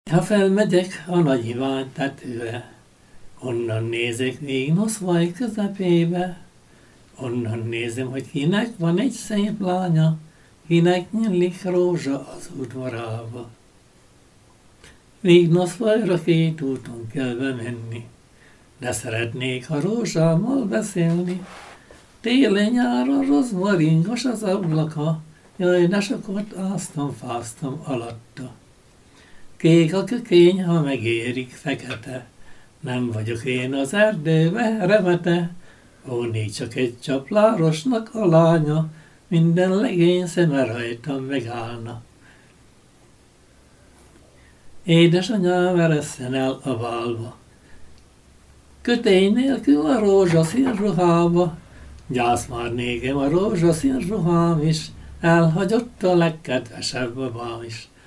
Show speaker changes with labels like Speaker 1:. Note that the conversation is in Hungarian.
Speaker 1: Ha felmegyek a nagy Ivány tetőre, onnan nézek végig Noszvaj közepébe, onnan nézem, hogy kinek van egy szép lánya, kinek nyílik rózsa az udvarába. Végig Noszvajra két úton kell bemenni, de szeretnék, ha rózsámmal beszélni. Télen-nyáron rozmaringos az ablaka, jaj, de sokat áztam-fáztam alatta. Kék a kökény, ha megérik fekete, nem vagyok én az erdőbe remete. Ó, négy csak egy csaplárosnak a lánya, minden legény szeme rajtam megállna. Édesanyám eresszen el a válba, kötény nélkül a rózsaszín ruhába, gyász már négem a rózsaszín ruhám is, elhagyott a legkedvesebb babám is.